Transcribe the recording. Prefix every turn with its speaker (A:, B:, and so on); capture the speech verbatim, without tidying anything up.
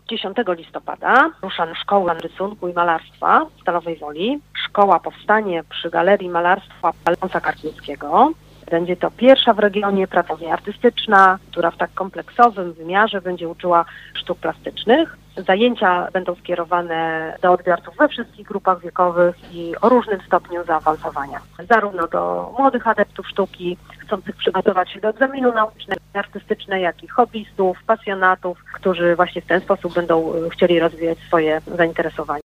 A: dziesiątego listopada rusza Szkoła Rysunku i Malarstwa w Stalowej Woli. Szkoła powstanie przy Galerii Malarstwa Alfonsa Karpińskiego. Będzie to pierwsza w regionie pracownia artystyczna, która w tak kompleksowym wymiarze będzie uczyła sztuk plastycznych. Zajęcia będą skierowane do odbiorców we wszystkich grupach wiekowych i o różnym stopniu zaawansowania. Zarówno do młodych adeptów sztuki, chcących przygotować się do egzaminu naucznego, artystycznego, jak i hobbystów, pasjonatów, którzy właśnie w ten sposób będą chcieli rozwijać swoje zainteresowania.